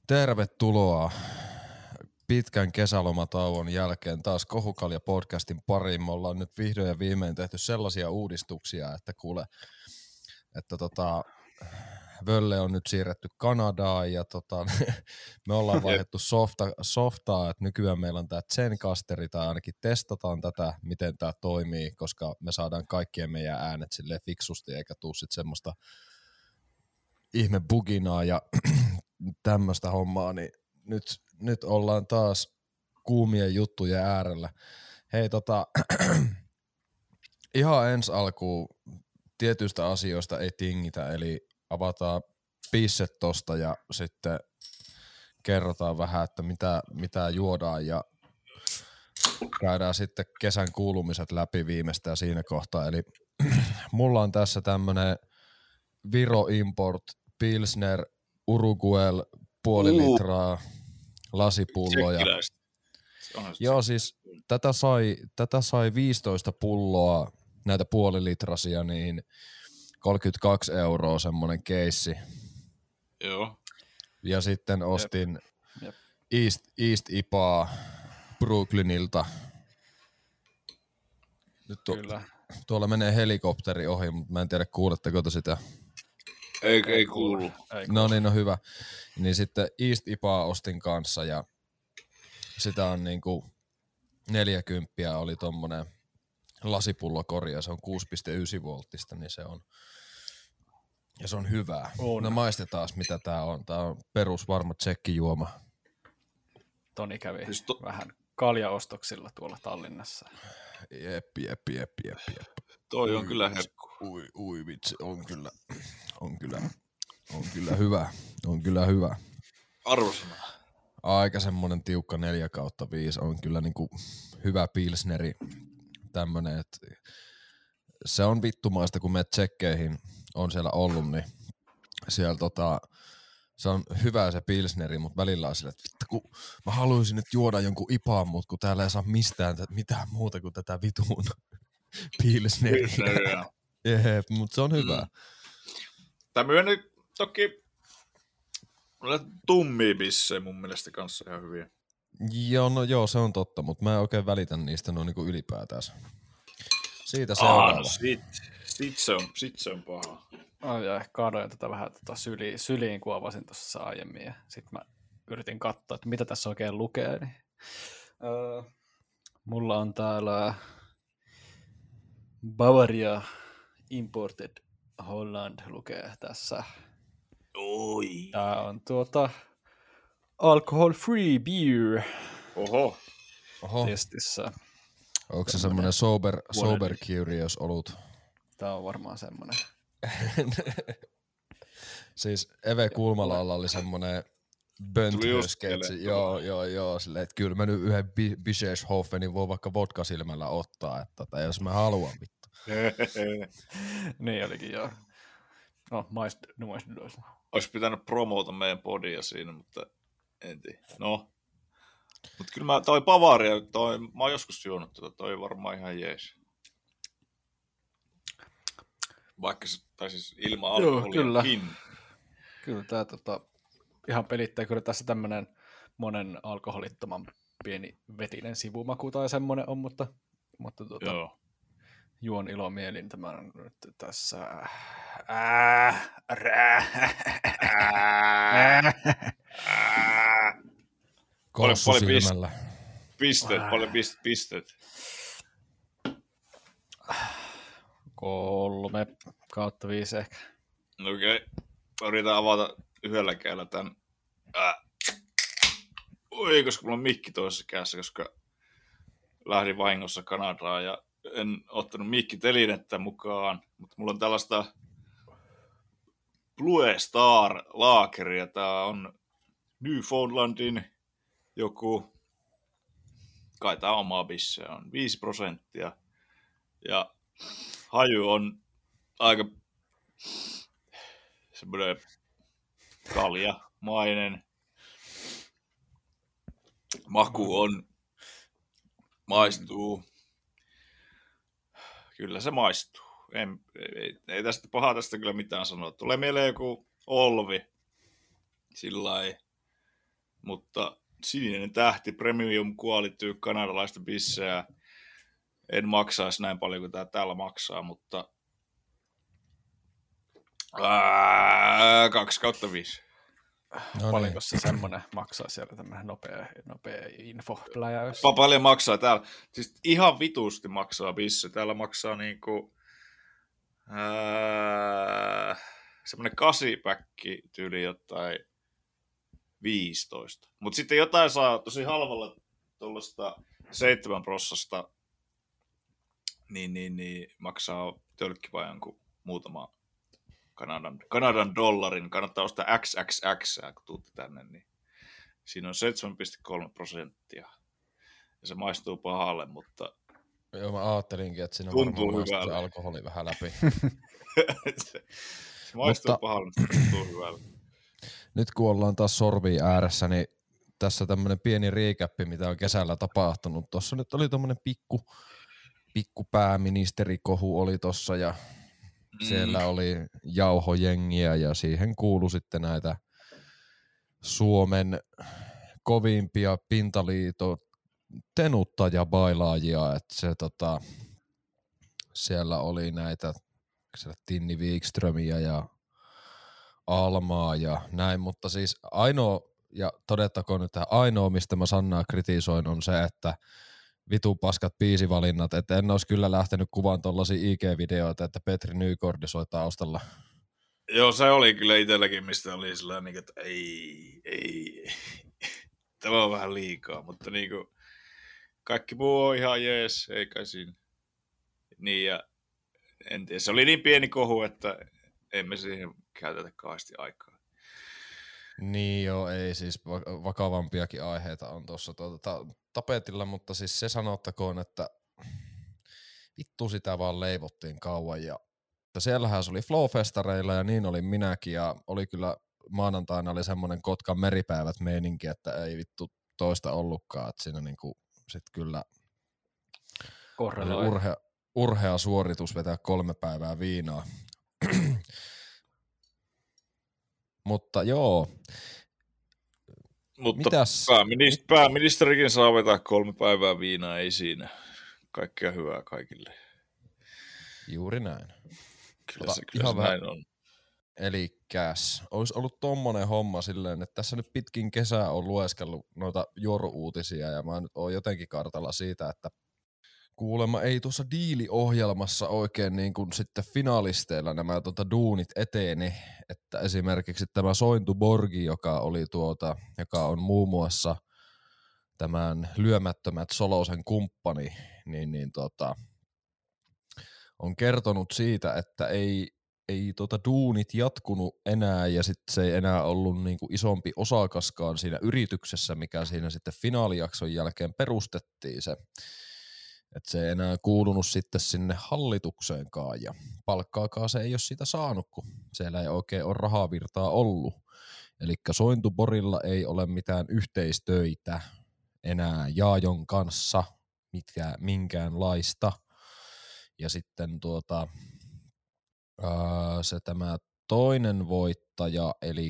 Tervetuloa pitkän kesälomatauon jälkeen taas Kohukalja-podcastin pariin. Me ollaan nyt vihdoin ja viimein tehty sellaisia uudistuksia, että kuule, että Völle on nyt siirretty Kanadaan ja me ollaan vaihdettu softaa, että nykyään meillä on tää Zencasteri tai ainakin testataan tätä, miten tää toimii, koska me saadaan kaikkien meidän äänet silleen fiksusti eikä tuu sit semmoista ihme buginaa ja tämmöistä hommaa, niin nyt ollaan taas kuumien juttujen äärellä. Hei ihan ensi alkuun tietyistä asioista ei tingitä, eli avataan pisset tosta ja sitten kerrotaan vähän, että mitä juodaan ja käydään sitten kesän kuulumiset läpi viimeistään siinä kohtaa. Eli mulla on tässä tämmönen Viro Import Pilsner Uruguel puoli litraa lasipulloja. Joo, siis tätä sai 15 pulloa, näitä puolilitrasia, niin 32 € semmonen keissi. Joo. Ja sitten ostin East IPAa Brooklynilta. Nyt tuolla menee helikopteri ohi, mutta mä en tiedä kuuletteko te sitä. Ei kuulu. No niin, no hyvä. Niin sitten East IPAa ostin kanssa ja sitä on niinku 40 oli tommonen lasipullokorja, se on 6,9 volttista, niin se on, ja se on hyvää. No maistetaan mitä tää on. Tää on perus varma tsekkijuoma. Toni kävi vähän kaljaostoksilla tuolla Tallinnassa. Jep. Toi on kyllä herkku. Ui vitsi, on kyllä hyvä. On kyllä hyvä. Arvosana. Aika semmonen tiukka 4/5 on kyllä niinku hyvä pilsneri. Tämmönen, että se on vittumaista, kun menet tsekkeihin, on siellä ollut, niin siellä se on hyvä se pilsneri, mutta välillä on sille, että vittu, kun mä haluaisin nyt juoda jonkun ipaan, mutta kun täällä ei saa mitään muuta kuin tätä vitun pilsneriä. Jep, mutta se on hyvä. Tämmöinen toki tummia bissejä mun mielestä kanssa ihan hyviä. Joo, se on totta, mutta mä en oikein välitä niistä noin niinku ylipäätään. Siitä seuraava. Sit se on paha. Kaadoin tätä vähän syliin, kun avasin tuossa aiemmin. Ja sit mä yritin katsoa, että mitä tässä oikein lukee. Niin, mulla on täällä Bavaria Imported Holland lukee tässä. Oi. Tää on alcohol free beer. Oho. Testissä. Onko se semmoinen sober curious olut? Tää on varmaan semmoinen. Siis Eve Kulmalalla oli semmoinen bönthösketsi. Joo, silleen, että kyllä mä nyt yhden Bischofenin voi vaikka vodka-silmällä ottaa, että jos mä haluan vittu. Niin olikin, joo. No, Olisi pitänyt promota meidän podia siinä, mutta en tiedä. No. Mutta kyllä toi Bavaria, mä oon joskus juonut toi varmaan ihan jees. Vaikka se, tai siis ilman alkoholiakin. Kyllä tää ihan pelittää, kyllä tässä tämmönen monen alkoholittoman pieni vetinen sivumaku tai semmonen on, mutta juon ilomielin tämän nyt tässä. Kossu silmällä. Paljon pisteet. 3/5 ehkä. Okei. Yritän avata yhdellä kädellä tän. Oi, koska mulla on mikki toisessa kädessä, koska lähdin vahingossa Kanadaan ja en ottanut mikkitelinettä mukaan, mutta mulla on tällaista Blue Star laakeria. Tää on Newfoundlandin joku, kai tää oma bisse on 5%. Ja haju on aika semmoinen kaljamainen. Maku on, maistuu. Kyllä se maistuu. Ei tästä pahaa tästä kyllä mitään sanoa. Tulee mieleen joku Olvi. Sillai mutta Sininen tähti, Premium Quality, kanadalaista bissejä. En maksaisi näin paljon kuin tää täällä maksaa, mutta 2/5. No Paljonko niin. se semmoinen maksaa siellä tämmöinen nopea infopläjäys? Paljon maksaa täällä. Siis ihan vitusti maksaa bisse. Täällä maksaa niinku semmoinen 8-päkki tyyli jotain 15. Mutta sitten jotain saa tosi halvalla tuollaista 7 prossasta, niin maksaa tölkkivajan jonkun muutama Kanadan dollarin. Kannattaa ostaa XXX, kun tuutte tänne, niin siinä on 7,3%. Ja se maistuu pahalle, mutta Joo, mä ajattelinkin, että siinä tuntuu varmaan maistuu se hyvälle. alkoholi vähän läpi. se maistuu Mutta pahalle, mutta tuntuu hyvälle. nyt kun ollaan taas sorvien ääressä, niin tässä tämmönen pieni riikäppi, mitä on kesällä tapahtunut. Tuossa nyt oli tommonen pikku pääministerikohu oli tossa ja siellä oli jauhojengiä ja siihen kuului sitten näitä Suomen kovimpia pintaliiton tenuttajabailaajia, että se siellä oli näitä siellä Tinni Wikströmiä ja Almaa ja näin, mutta siis ainoa, ja todettakoon nyt tähän ainoa, mistä mä Sannaa kritisoin, on se, että vitu paskat biisivalinnat, että en olisi kyllä lähtenyt kuvaan tollaisia IG-videoita, että Petri Nykord soi taustalla. Joo, se oli kyllä itselläkin, mistä oli sellainen, että ei. Tämä on vähän liikaa, mutta niinku kaikki muu on ihan jees, ei kai siinä. Niin ja en tiedä, se oli niin pieni kohu, että emme siihen käytetä kauheasti aikaa. Niin joo, ei siis vakavampiakin aiheita on tuossa tapetilla, mutta siis se sanottakoon, että vittu sitä vaan leivottiin kauan ja siellähän se oli Flowfestareilla ja niin oli minäkin ja oli kyllä maanantaina oli semmoinen Kotkan meripäivät meininki, että ei vittu toista ollutkaan, että siinä niinku sit kyllä urhea suoritus vetää 3 päivää viinaa. Mutta joo. Mutta mitäs? pääministerikin saa vetää 3 päivää viinaa, ei siinä. Kaikkea hyvää kaikille. Juuri näin. Kyllä se näin on. Elikkäs, olisi ollut tommonen homma silleen, että tässä nyt pitkin kesää on lueskellut noita joru-uutisia ja mä nyt oon jotenkin kartalla siitä, että kuulemma ei tuossa diiliohjelmassa oikein niin kuin sitten finalisteilla nämä duunit etene, että esimerkiksi tämä Sointu Borgi, joka on muun muassa tämän Lyömättömät Solosen kumppani, niin on kertonut siitä, että ei duunit jatkunut enää ja sitten se ei enää ollut niinku isompi osakaskaan siinä yrityksessä, mikä siinä sitten finaalijakson jälkeen perustettiin se. Että se ei enää kuulunut sitten sinne hallitukseenkaan ja palkkaakaan se ei ole siitä saanut, kun siellä ei oikein ole rahavirtaa ollut. Eli Sointuborilla ei ole mitään yhteistöitä enää Jaajon kanssa, minkäänlaista. Ja sitten se tämä toinen voittaja, eli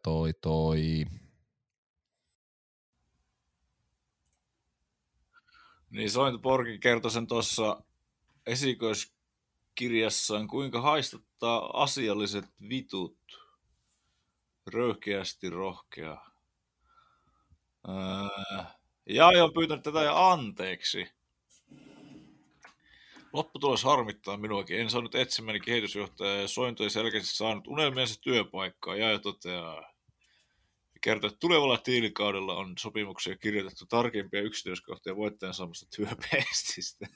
Niin Sointuborgi kertoi sen tuossa esikoiskirjassaan, kuinka haistattaa asialliset vitut. Röyhkeästi rohkea. Jaaja on pyytänyt tätä ja anteeksi. Lopputulos harmittaa minuakin. En saanut etsimäni kehitysjohtaja ja Sointu ei selkeästi saanut unelmiensa työpaikkaa. Jaaja toteaa. Kertoo, että tulevalla tiilikaudella on sopimuksia kirjoitettu tarkempia yksityiskohtia voittajan saamasta työpestistä.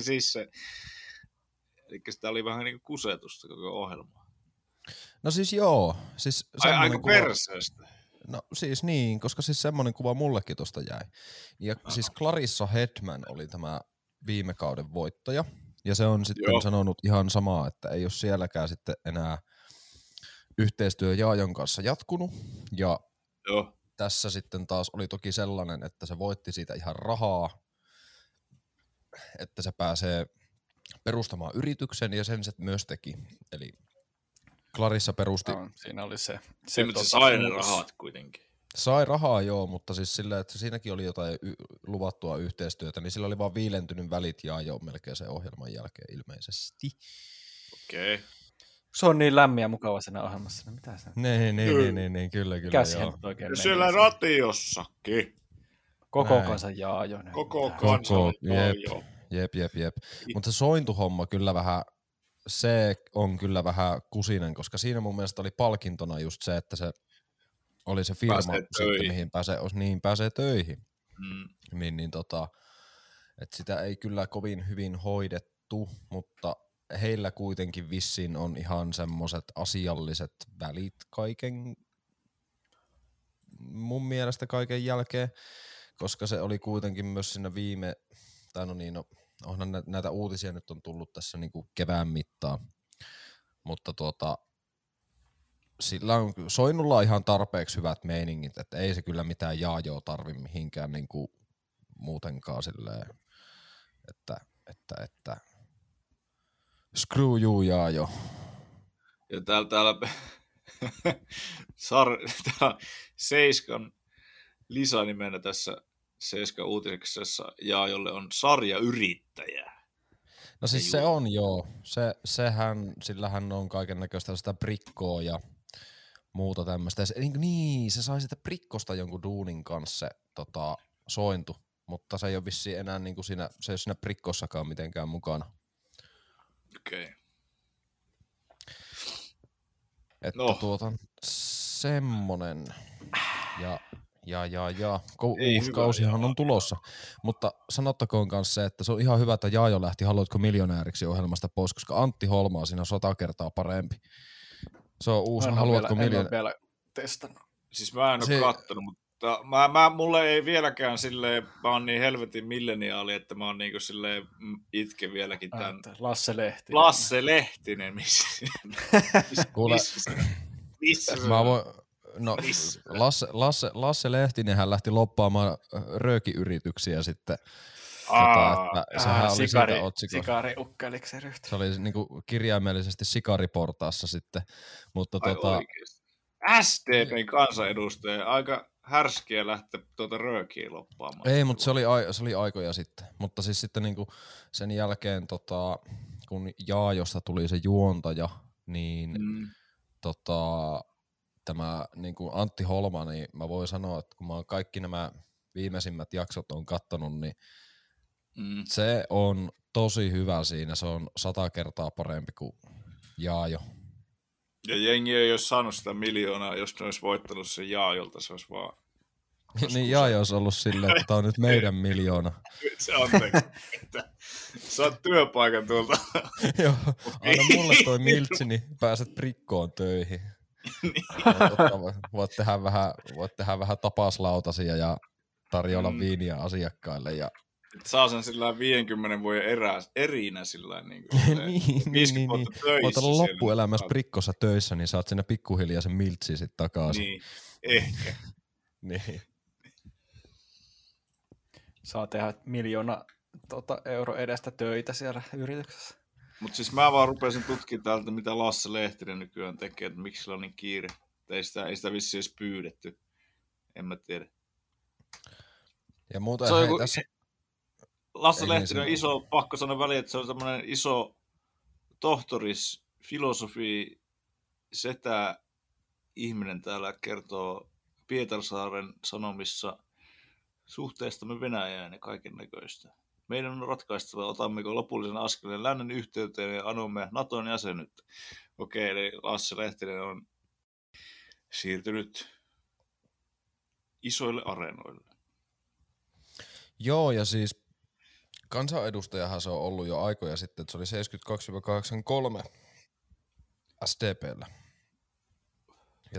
Eli sitä oli vähän niin kuin kusetusta koko ohjelmaa. No siis joo. Siis aika perseestä. No siis niin, koska siis semmoinen kuva mullekin tosta jäi. Ja siis Clarissa Hedman oli tämä viime kauden voittaja. Ja se on sitten sanonut ihan samaa, että ei ole sielläkään sitten enää yhteistyö Jaajon kanssa jatkunut. Ja tässä sitten taas oli toki sellainen, että se voitti siitä ihan rahaa, että se pääsee perustamaan yrityksen ja sen se myös teki. Eli Clarissa perusti. Siinä oli se mutta se sai ne rahat kuitenkin. Sai rahaa joo, mutta siis silleen, että siinäkin oli jotain luvattua yhteistyötä, niin sillä oli vaan viilentynyt välit Jaajo melkein sen ohjelman jälkeen ilmeisesti. Okei. Se on niin lämmin ja mukava siinä ohjelmassa. No mitä se? Niin, kyllä Mikä siihen joo. nyt oikein Ja meni? siellä ratiossakin. Koko Näin. kansan Jaajo. Koko kansa Jaajo. Jep. Mutta se sointuhomma kyllä vähän, se on kyllä vähän kusinen, koska siinä mun mielestä oli palkintona just se, että se oli se firma sitten, mihin pääsee töihin. Että sitä ei kyllä kovin hyvin hoidettu, mutta heillä kuitenkin vissiin on ihan semmoset asialliset välit mun mielestä kaiken jälkeen, koska se oli kuitenkin myös siinä onhan näitä uutisia nyt on tullut tässä niinku kevään mittaan, mutta sillä on Soinnulla ihan tarpeeksi hyvät meiningit, että ei se kyllä mitään Jaajoa tarvi mihinkään niinku muutenkaan silleen, että screw you Jaajo. Ja täällä täällä Seiskan lisänimenä tässä Seiskan uutiseksessa Jaajolle on sarjayrittäjä. No siis se on joo. Sillähän on kaiken näköistä sitä prikkoa ja muuta tämmöistä. Se sai sitä prikkosta jonkun duunin kanssa se Sointu, mutta se ei ole vissiin enää niinku se ei ole siinä prikkossakaan mitenkään mukana. Okei. Että semmonen. Ja uusi kausihan on tulossa. Mutta sanottakoon kanssa se, että se on ihan hyvä, että Jaajo lähti Haluatko miljonääriksi -ohjelmasta pois, koska Antti Holma on siinä 100 kertaa parempi. Se on uusi Haluatko miljonääriksi. En ole vielä testannut. Siis mä en ole kattonut, mutta mulle ei vieläkään silleen, mä oon niin helvetin milleniaali, että mä oon niinku silleen itke vieläkin tän. Lasse Lehtinen. Lasse Lehtinen, missä mä voin, no, Lasse Lehtinenhän lähti loppaamaan röökiyrityksiä sitten. Sehän oli siitä otsikossa. Sikariukkeliksi se ryhtyi. Se oli niinku kirjaimellisesti sikariportaassa sitten. Mutta SDP:n kansanedustaja, aika härskiä lähteä röökiä loppaamaan. Ei, mutta se oli aikoja sitten. Mutta siis sitten niinku sen jälkeen, kun Jaajosta tuli se juontaja, niin tämä niinku Antti Holma, niin mä voin sanoa, että kun mä oon kaikki nämä viimeisimmät jaksot on kattonut, niin se on tosi hyvä siinä. Se on 100 kertaa parempi kuin Jaajo. Ja jengi ei olisi saanut sitä miljoonaa, jos ne olisi voittanut sen Jaajolta, se olisi vaan... Niin Jaajo olisi ollut silleen, että tämä on nyt meidän miljoona. Se anteeksi, että saat työpaikan tuolta. Joo, anna mulle toi miltsi, niin pääset prikkoon töihin. Voit tehdä vähän tapaslautasia ja tarjolla viiniä asiakkaille. Ja... Saa sen sillä 50 vuoden erinä sillä niin. Niin. Voit olla loppuelämässä prikkossa töissä, niin saat sinne pikkuhiljaa sen miltsi sit takaisin. Niin, ehkä. Niin. Saa tehdä 1 miljoona euro edestä töitä siellä yrityksessä. Mutta siis mä vaan rupesin tutkimaan täältä, mitä Lasse Lehtinen nykyään tekee, että miksi sillä on niin kiire. Ei sitä vissiin edes pyydetty. En mä tiedä. Ja muuta tässä... Lasse Lehtinen on iso, pakko sanoa väliin, että se on semmoinen iso tohtoris, filosofi, setä ihminen täällä kertoo Pietarsaaren Sanomissa suhteestamme Venäjään ja kaiken näköistä. Meidän on ratkaistava, otammeko lopullisen askeleen lännen yhteyteen ja anomme Naton jäsenyyttä. Okei, eli Lasse Lehtinen on siirtynyt isoille areenoille. Joo, ja siis kansanedustajahan se on ollut jo aikoja sitten, että se oli 72-83 SDP:llä. Ja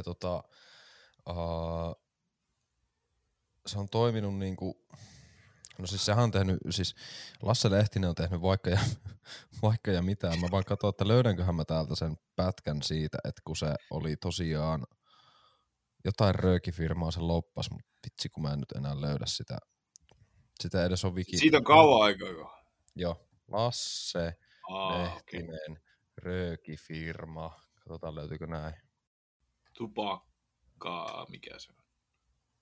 se on toiminut niinku, no siis sehän on tehnyt, siis Lasse Lehtinen on tehnyt vaikka ja mitään. Mä vaan katsoin, että löydänköhän mä täältä sen pätkän siitä, että kun se oli tosiaan jotain röökifirmaa se loppas, mutta vitsi kun mä en nyt enää löydä sitä. Sitä edes on wiki. Siitä on kauan aikaa. Joo, Lasse Lehtinen, röökifirma. Katsotaan löytyykö näin. Tupakkaa, mikä se on?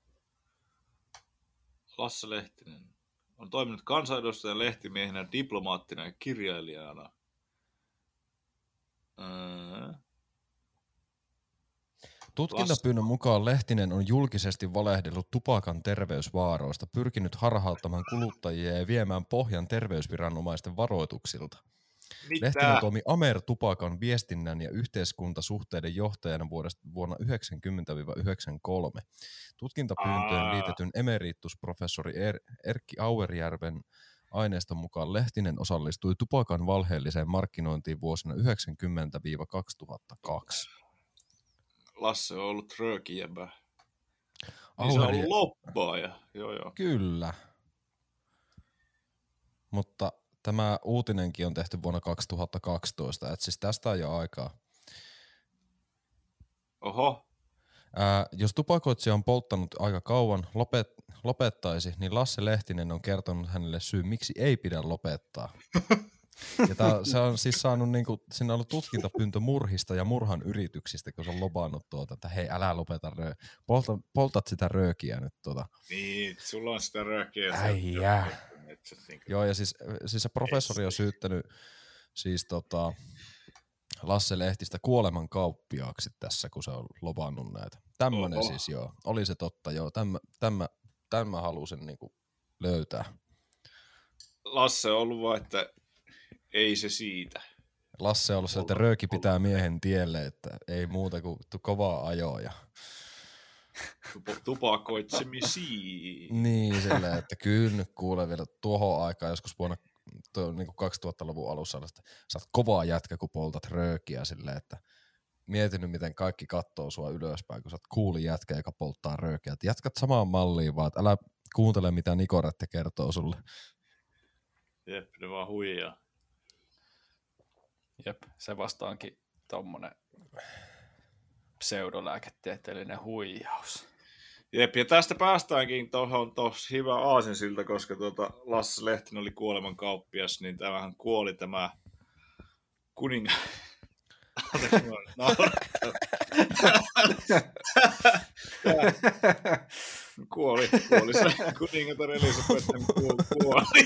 Lasse Lehtinen on toiminut kansanedustajan, lehtimiehenä, diplomaattina ja kirjailijana. Tutkintapyynnön mukaan Lehtinen on julkisesti valehdellut tupakan terveysvaaroista, pyrkinyt harhauttamaan kuluttajia ja viemään pohjan terveysviranomaisten varoituksilta. Mitä? Lehtinen toimi Amer-tupakan viestinnän ja yhteiskuntasuhteiden johtajana vuonna 1990-1993. Tutkintapyyntöön liitetyn emeritusprofessori Erkki Auerjärven aineiston mukaan Lehtinen osallistui tupakan valheelliseen markkinointiin vuosina 1990-2002. Lasse on ollut röökijäbä. Niin se on ollut lobbaaja. Joo. Kyllä. Mutta tämä uutinenkin on tehty vuonna 2012, että siis tästä on jo aikaa. Oho. Jos tupakoitsija on polttanut aika kauan, lopettaisi, niin Lasse Lehtinen on kertonut hänelle syyn, miksi ei pidä lopettaa. Ja se on siis saanut, siinä on ollut tutkintapyyntö murhista ja murhan yrityksistä, kun se on lobannut että hei, älä lopeta poltat sitä röökiä nyt . Niin, sulla on sitä röökiä. Äijää. Joo, ja siis se professori on syyttänyt siis Lasse Lehtistä kuoleman kauppiaaksi tässä, kun se on lobannut näitä. Tämmönen siis joo, oli se totta joo, tämä halusin löytää. Lasse on ollut vaan, että ei se siitä. Lasse on ollut se, että rööki pitää miehen tielle, että ei muuta kuin kovaa ajoa. Tupakoitsemisiin. Niin, silleen, että kyllä nyt kuulee vielä tuohon aikaan joskus vuonna 2000-luvun alussa, että sä oot kovaa jätkä, kun poltat röökiä silleen, että mietin nyt, miten kaikki kattoo sua ylöspäin, kun sä oot cooli jätkä, joka polttaa röökiä. Että jatkat samaan malliin vaan, että älä kuuntele, mitä Nikorette kertoo sulle. Jep, ne vaan huijaa. Jep, se vastaankin tommonen pseudolääketieteellinen huijaus. Jep, ja tästä päästäänkin tuohon hyvä aasinsilta, koska Lasse Lehtinen oli kuoleman kauppias, niin tämähän kuoli tämä kuningas. Kuoli se kuningatar Elisabeth kuoli.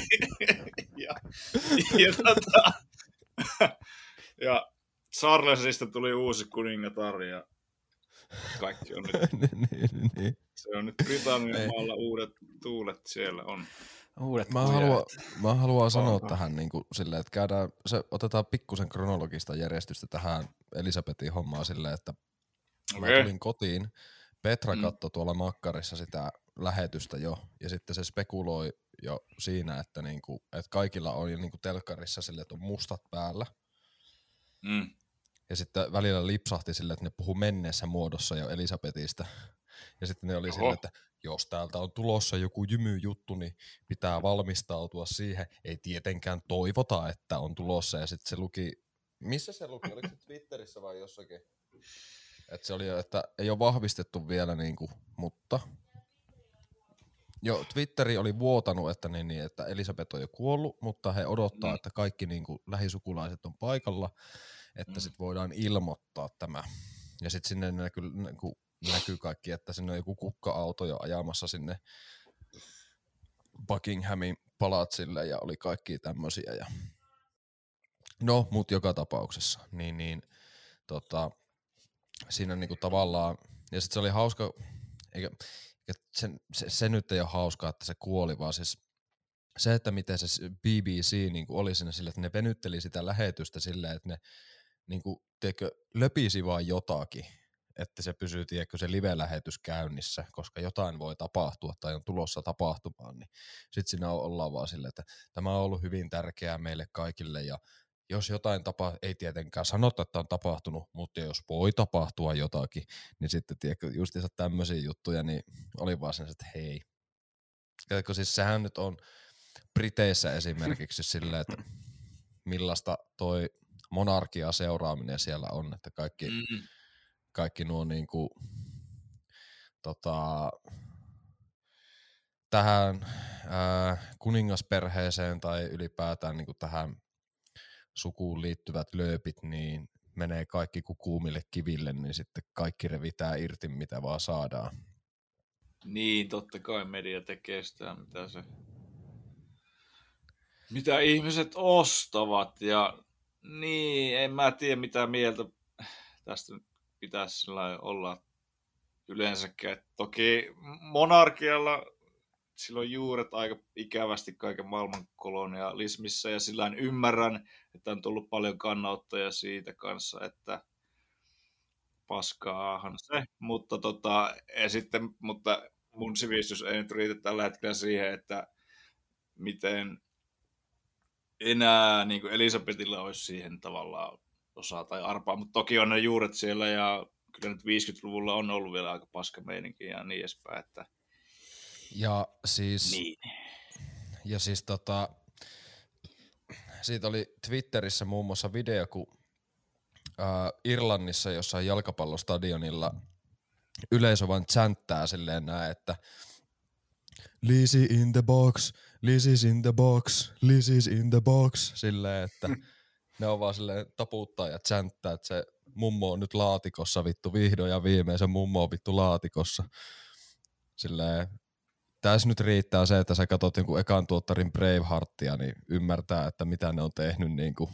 ja Charlesista tuli uusi kuningatar ja kaikki on nyt. niin. Se on nyt Britannian maalla uudet tuulet siellä on. Mä haluan sanoa tähän silleen, että otetaan pikkusen kronologista järjestystä tähän Elisabetin hommaan silleen, että mä tulin kotiin, Petra katsoi tuolla makkarissa sitä lähetystä jo, ja sitten se spekuloi jo siinä, että kaikilla on jo telkkarissa silleen, että on mustat päällä. Ja sitten välillä lipsahti silleen, että ne puhuu menneessä muodossa jo Elisabetista. Ja sitten ne oli silleen, että jos täältä on tulossa joku jymyjuttu, niin pitää valmistautua siihen. Ei tietenkään toivota, että on tulossa. Ja sitten se luki, missä se luki? Oliko se Twitterissä vai jossakin? Että se oli, että ei ole vahvistettu vielä, mutta jo Twitteri oli vuotanut, että Elisabeth on jo kuollut, mutta he odottaa, että kaikki lähisukulaiset on paikalla, että sit voidaan ilmoittaa tämä. Ja sitten sinne näkyy kaikki, että sinne on joku kukka-auto jo ajamassa sinne Buckinghamin palatsille ja oli kaikki tämmösiä. Ja no, mut joka tapauksessa. Siinä tavallaan, ja sit se oli hauska, eikä se nyt ei ole hauskaa, että se kuoli, vaan siis se, että miten se BBC oli siinä sille, että ne venytteli sitä lähetystä silleen, että ne löpisi vaan jotakin, että se pysyy, se live-lähetys käynnissä, koska jotain voi tapahtua tai on tulossa tapahtumaan, niin sitten siinä ollaan vaan silleen, että tämä on ollut hyvin tärkeää meille kaikille, ja jos jotain ei tietenkään sanota, että on tapahtunut, mutta jos voi tapahtua jotakin, niin sitten justiinsa tämmöisiä juttuja, niin oli vaan sen, että hei. Ja siis sehän nyt on Briteissä esimerkiksi silleen, että millaista toi monarkia seuraaminen siellä on, että kaikki nuo tähän kuningasperheeseen tai ylipäätään tähän sukuun liittyvät lööpit, niin menee kaikki kuin kuumille kiville, niin sitten kaikki revitään irti, mitä vaan saadaan. Niin, totta kai media tekee sitä, mitä ihmiset ostavat. Ja niin, en mä tiedä mitä mieltä tästä pitäisi sillä olla yleensäkään. Toki monarkialla sillä on juuret aika ikävästi kaiken maailman kolonialismissa ja sillä ymmärrän, että on tullut paljon kannattajia siitä kanssa, että paskaahan se, mutta mun sivistys ei nyt riitä tällä hetkellä siihen, että miten enää niin kuin Elisabetilla olisi siihen tavallaan osaa tai arpaa, mutta toki on ne juuret siellä ja kyllä nyt 50-luvulla on ollut vielä aika paska meininki ja niin edespäin, että Ja siis, niin. ja siis siitä oli Twitterissä muun muassa video, kun Irlannissa jossain jalkapallostadionilla yleisö vaan chanttää silleen näin, että Lizzy in the box, Lizzy's in the box, Lizzy's in the box, silleen, että ne on vaan silleen taputtaa ja chanttää, että se mummo on nyt laatikossa vittu vihdoin ja viimein se mummo on vittu laatikossa. Silleen, tässä nyt riittää se, että sä katsot jonkun ekan tuottarin Braveheartia, niin ymmärtää, että mitä ne on tehnyt niinku.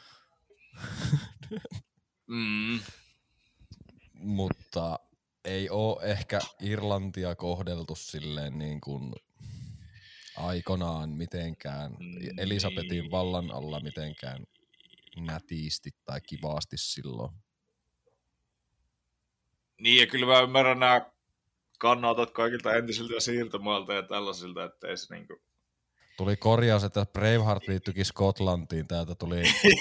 Mutta ei oo ehkä Irlantia kohdeltu silleen niin kuin aikanaan mitenkään Elisabetin vallan alla mitenkään nätisti tai kivasti silloin. Niin, ja kyllä mä ymmärrän nämä kannatot kaikilta entisiltä siirtomailta ja tällaisilta, että ei se niinku... Tuli korjaus, että Braveheart liittyikin Skotlantiin. Täältä tuli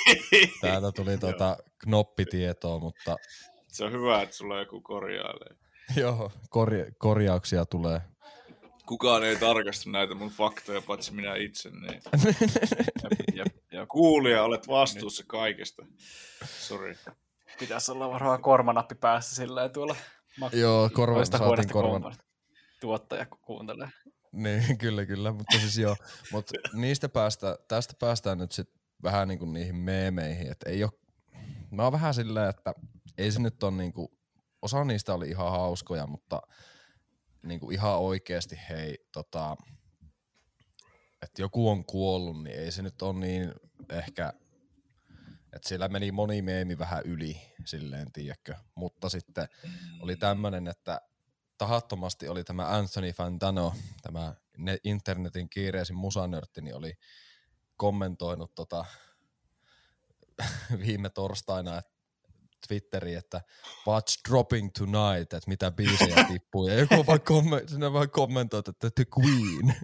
knoppitietoa, mutta... Se on hyvä, että sulla joku korjailee. Joo, korjauksia tulee. Kukaan ei tarkasta näitä mun faktoja, paitsi minä itse. Niin. Ja kuulija, olet vastuussa kaikesta. Sori. Pitäisi olla varmaan kormanappi päässä silleen tuolla. Joo, saatiin korvan. Tuottaja kuuntelee. Niin, kyllä, mutta siis joo. Mut tästä päästään nyt sit vähän niinku niihin meemeihin, että ei oo, mä oon vähän silleen, että ei se nyt on niinku, osa niistä oli ihan hauskoja, mutta niinku ihan oikeesti hei, että joku on kuollut, niin ei se nyt on niin ehkä, että siellä meni moni meemi vähän yli, silleen tiedätkö, mutta sitten oli tämmönen, että tahattomasti oli tämä Anthony Fantano, tämä internetin kiireisin musanörtti, niin oli kommentoinut viime torstaina Twitteriin, että what's dropping tonight, että mitä biisejä tippuu, ja joku vaan kommentoi, että The Queen.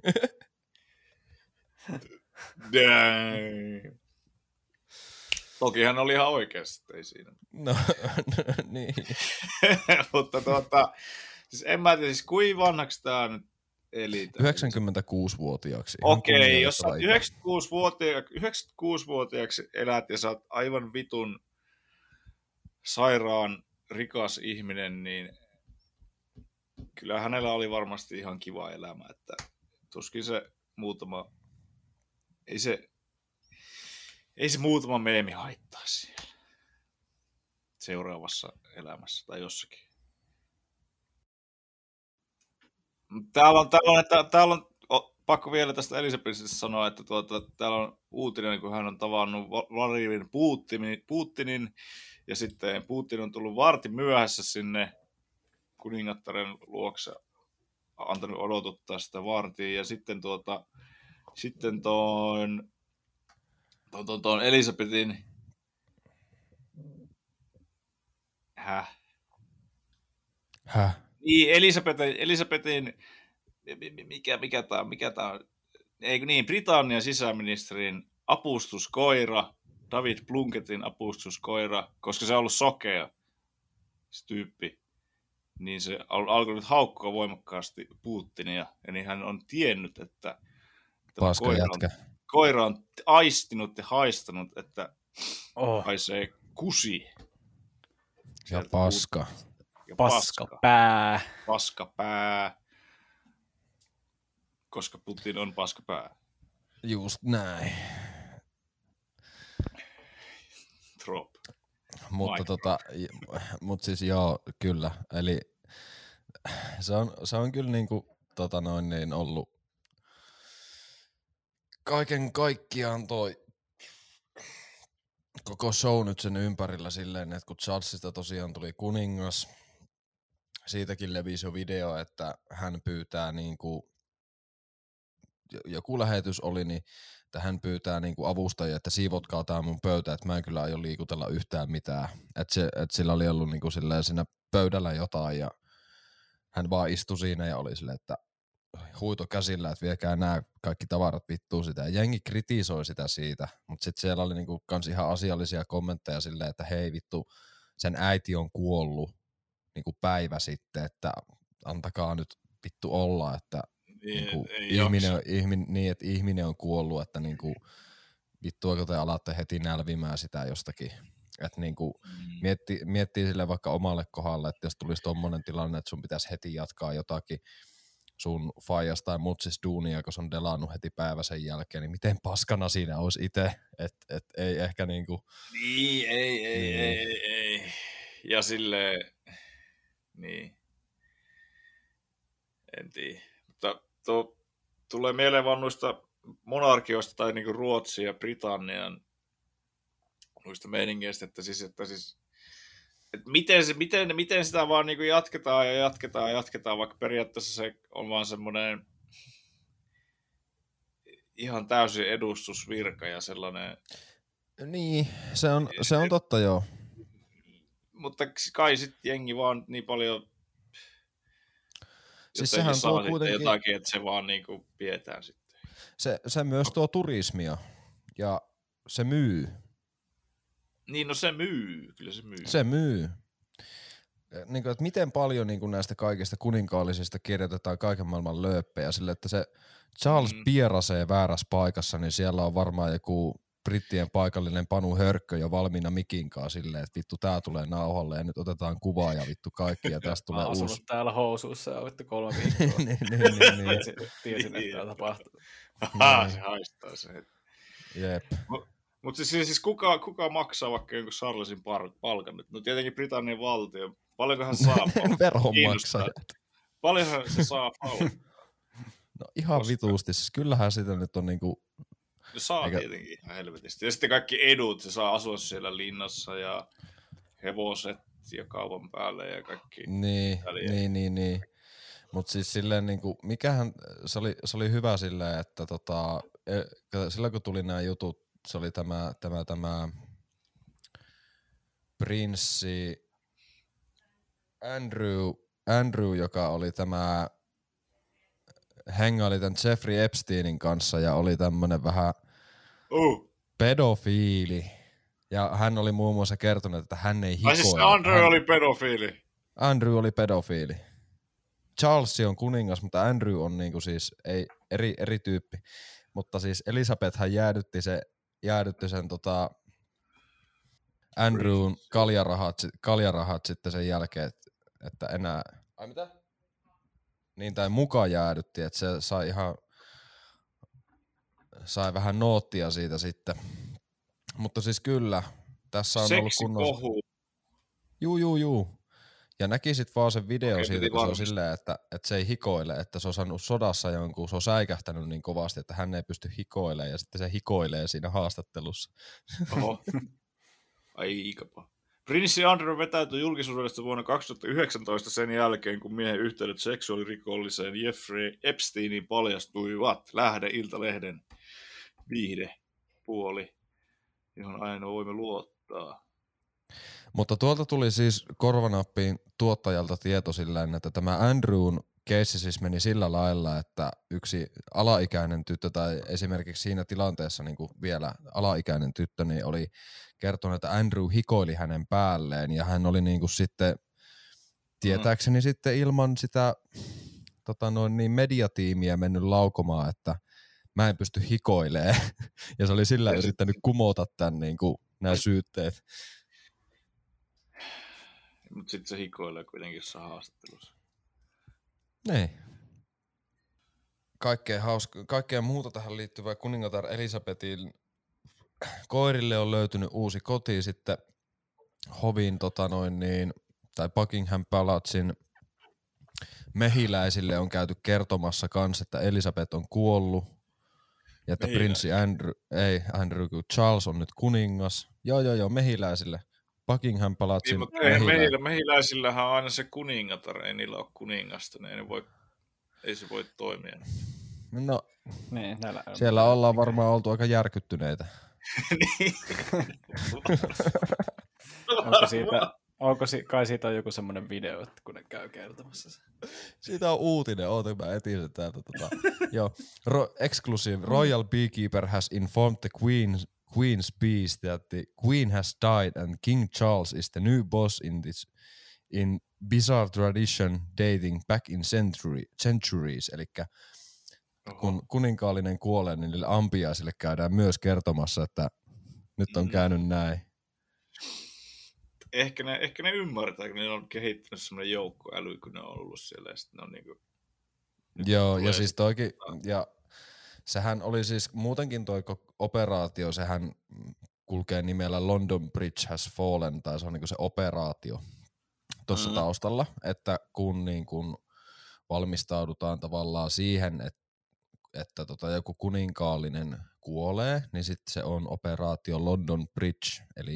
Toki hän oli ihan oikeassa, ei siinä. No, niin. Mutta siis en mä tiedä, siis kuinka vanhaksi tää nyt eli? 96-vuotiaaksi. Okei, jos sä 96-vuotiaaksi elät ja sä oot aivan vitun sairaan rikas ihminen, niin kyllä hänellä oli varmasti ihan kiva elämä, että tuskin se muutama, ei se muutama meemi haittaa siellä seuraavassa elämässä tai jossakin. Täällä on pakko vielä tästä Elisabetista sanoa, että täällä on uutinen, kun hän on tavannut Vladimir Putinin, ja sitten Putin on tullut vartin myöhässä sinne kuningattaren luokse, antanut odotuttaa sitä vartia, ja sitten tuon Elisabetin Niin, Elisabetin mikä tää on? Eikö niin, Britannian sisäministerin apustuskoira, David Plunketin apustuskoira, koska se on ollut sokea, se tyyppi, niin se alkoi nyt haukkua voimakkaasti Putinia, ja niin hän on tiennyt, että koira on aistinut ja haistanut, että haisee kusi. Ja paska. Paskapää. Koska Putin on paskapää. Just näin. Drop. Mutta siis joo, kyllä. Eli Se on kyllä niinku, ollut kaiken kaikkiaan toi koko show nyt sen ympärillä silleen, että kun Charlesista tosiaan tuli kuningas, siitäkin levisi jo video, että hän pyytää niinku, joku lähetys oli, niin että hän pyytää niinku avustajia, että siivotkaa tää mun pöytä, että mä en kyllä aio liikutella yhtään mitään. Että sillä oli ollut niinku silleen siinä pöydällä jotain ja hän vaan istui siinä ja oli silleen, että huito käsillä, että viekää nämä kaikki tavarat vittuun sitä. Ja jengi kritisoi sitä siitä, mutta sitten siellä oli niinku kans ihan asiallisia kommentteja silleen, että hei vittu, sen äiti on kuollut niinku päivä sitten, että antakaa nyt vittu olla, että niinku ihminen on kuollut, että niinku vittuako te alatte heti nälvimään sitä jostakin. Että niinku miettii sille vaikka omalle kohdalle, että jos tulisi tommonen tilanne, että sun pitäisi heti jatkaa jotakin sun faijas tai mutsis duunia, kun se on delannut heti päivä sen jälkeen, niin miten paskana siinä olisi itse, että ei ehkä niinku... Niin, ei. Ja silleen, niin, en tiedä. Mutta tulee mieleen vaan noista monarkioista tai niinku Ruotsin ja Britannian noista meiningeistä, että miten sitä vaan niinku jatketaan, vaikka periaatteessa se on vaan semmoinen ihan täysin edustusvirka ja sellainen. Niin, se on totta joo. Mutta kai sitten jengi vaan niin paljon siis sehän tuo kuitenkin jotakin, että se vaan niinku pidetään sitten. Se myös tuo turismia ja se myy. Niin, no se myy, kyllä se myy. Se myy. Niin kuin, että miten paljon niin kuin näistä kaikista kuninkaallisista kirjoitetaan kaiken maailman lööppejä sille, että se Charles pierasee väärässä paikassa, niin siellä on varmaan joku brittien paikallinen Panu Hörkkö jo valmiina mikinkaan silleen, että vittu tää tulee nauhalle ja nyt otetaan kuvaa ja vittu kaikki ja tästä tulee uusi. Asunut täällä housuissa ja vittu 3 viikkoa. niin. Tiesin, että tämä tapahtuu. Se haistaa se. Jep. Mutta siis kuka maksaa vaikka jonkun Charlesin palkan nyt? No tietenkin Britannian valtio. Paljonkohan se saa palkan? Veronmaksajat. Paljonhan se saa palkan? No ihan vituusti. Siis kyllähän sitä nyt on niinku... No saa tietenkin ihan helvetisti. Ja sitten kaikki edut, se saa asua siellä linnassa ja hevoset ja kaupan päälle ja kaikki. Niin. Mut siis silleen niinku, mikähän, se oli hyvä silleen, että silloin kun tuli nämä jutut, se oli tämä prinssi Andrew, joka oli tämä, hengaili tämän Jeffrey Epsteinin kanssa ja oli tämmönen vähän pedofiili. Ja hän oli muun muassa kertonut, että hän ei hikoile. Siis Andrew oli pedofiili? Andrew oli pedofiili. Charles on kuningas, mutta Andrew on niinku siis eri tyyppi. Mutta siis Elisabethhän jäädytti sen Andrewn kaljarahat sitten sen jälkeen, että enää... Ai mitä? Niin tai mukaan jäädytti, että se sai vähän noottia siitä sitten. Mutta siis kyllä, tässä on ollut kunnossa... Juu. Ja näkisit vaan sen video siitä, kun se on silleen, että se ei hikoile, että se on saanut sodassa jonkun, se on säikähtänyt niin kovasti, että hän ei pysty hikoilemaan ja sitten se hikoilee siinä haastattelussa. Oho. Aikapa. Prinssi Andrew vetäytyi julkisuudesta vuonna 2019 sen jälkeen, kun miehen yhteydet seksuaalirikolliseen Jeffrey Epsteiniin paljastuivat. Lähde Iltalehden viihdepuoli, johon aina voimme luottaa. Mutta tuolta tuli siis korvanappiin tuottajalta tieto silleen, että tämä Andrewn keissi siis meni sillä lailla, että yksi alaikäinen tyttö tai esimerkiksi siinä tilanteessa niin kuin vielä alaikäinen tyttö niin oli kertonut, että Andrew hikoili hänen päälleen ja hän oli niin kuin sitten tietääkseni sitten ilman sitä mediatiimiä mennyt laukomaan, että mä en pysty hikoilemaan ja se oli sillä yrittänyt kumota tämän niin kuin nämä syytteet. Mutta sitten se hikoilee kuitenkin jossain haastattelussa. Niin. Kaikkea muuta tähän liittyvää kuningatar Elisabetin koirille on löytynyt uusi koti sitten hovin tai Buckingham Palacein mehiläisille on käyty kertomassa kans, että Elisabeth on kuollut. Ja että prinssi Andrew, Charles on nyt kuningas. Joo, mehiläisille. Buckingham palatsin mehiläisillähän on aina se kuningatar, ei niillä ole kuningasta, niin ei se voi toimia. No, niin, siellä ollaan varmaan oltu aika järkyttyneitä. Niin. Kai siitä on joku semmoinen video, että kun ne käy kertomassa se. Siitä on uutinen, mä etin sen täältä. Joo, exclusive. Royal Beekeeper has informed the Queen's bees that the Queen has died and King Charles is the new boss in bizarre tradition dating back in centuries. Elikkä kun kuninkaallinen kuolee, niin niille ampiaisille käydään myös kertomassa, että nyt on käynyt näin. Ehkä ne ymmärtää, kun ne on kehittänyt semmoinen joukkoäly, kun ne on ollut siellä, ja sitten ne on niinku... Joo, ja siis toikin, ja sehän oli siis muutenkin toi operaatio, sehän kulkee nimellä London Bridge has fallen, tai se on niinku se operaatio tuossa taustalla, että kun niin kun valmistaudutaan tavallaan siihen, että joku kuninkaallinen kuolee, niin sitten se on operaatio London Bridge, eli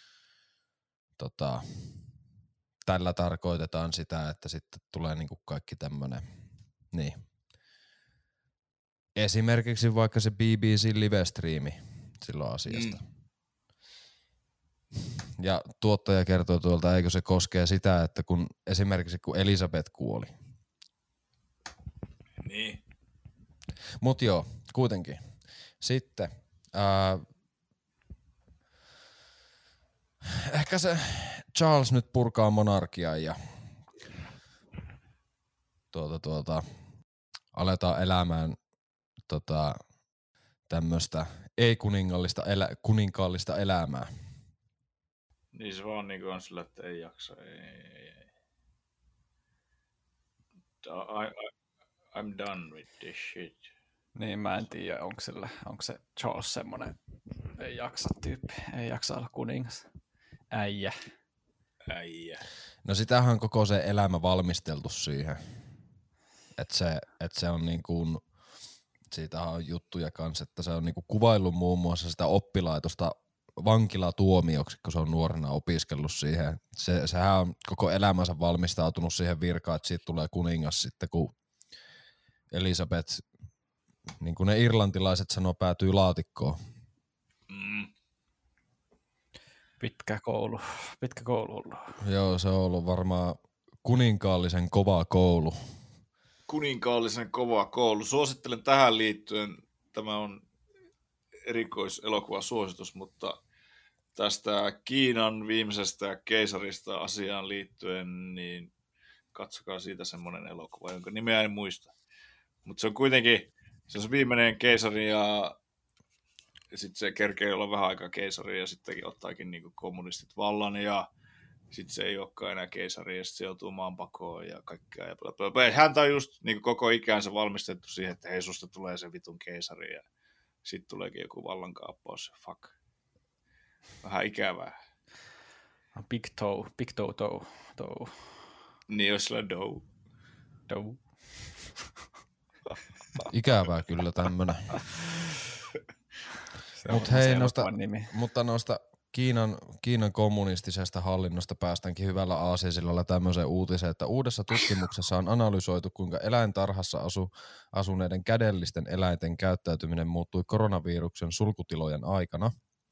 tällä tarkoitetaan sitä, että sitten tulee niinku kaikki tämmönen, niin. Esimerkiksi vaikka se BBC live-striimi silloin asiasta. Ja tuottaja kertoo tuolta, eikö se koskee sitä, että kun esimerkiksi kun Elisabeth kuoli. Niin. Mut joo, kuitenkin. Sitten ehkä se Charles nyt purkaa monarkiaa ja aletaan elämään tämmöstä ei-kuninkaallista elämää. Niin se vaan niinku on sillä, että ei jaksa. Ei. I'm done with this shit. Niin, mä en tiedä, onko se Charles semmonen ei jaksa tyyppi, ei jaksa olla kuningas. Äijä. No sitähän on koko se elämä valmisteltu siihen. Että se on niin kuin, siitä on juttuja kanssa, että se on niin kuin kuvaillut muun muassa sitä oppilaitosta vankilatuomioksi, kun se on nuorena opiskellut siihen. Sehän on koko elämänsä valmistautunut siihen virkaan, että siitä tulee kuningas sitten, kun Elisabeth, niin kuin ne irlantilaiset sanoo, päätyy laatikkoon. Pitkä koulu ollut. Joo, se on ollut varmaan kuninkaallisen kova koulu. Kuninkaallisen kova koulu. Suosittelen tähän liittyen, tämä on erikoiselokuvasuositus, mutta tästä Kiinan viimeisestä keisarista asiaan liittyen, niin katsokaa siitä semmoinen elokuva, jonka nimeä en muista. Mutta se on kuitenkin, se on se viimeinen keisari ja sitten se kerkee olla vähän aikaa keisari ja sittenkin ottaakin niinku kommunistit vallan ja sitten se ei olekaan enää keisari ja sitten se joutuu maanpakoon ja kaikkea. Ja häntä on just niinku koko ikänsä valmistettu siihen, että hei, susta tulee se vitun keisari ja sitten tuleekin joku vallankaappaus. Fuck. Vähän ikävää. Big toe. Niin, jos sillä dough. Ikävää kyllä tämmönen. Mutta noista Kiinan kommunistisesta hallinnosta päästäänkin hyvällä aasinsillalla tämmöiseen uutiseen, että uudessa tutkimuksessa on analysoitu, kuinka eläintarhassa asuneiden kädellisten eläinten käyttäytyminen muuttui koronaviruksen sulkutilojen aikana.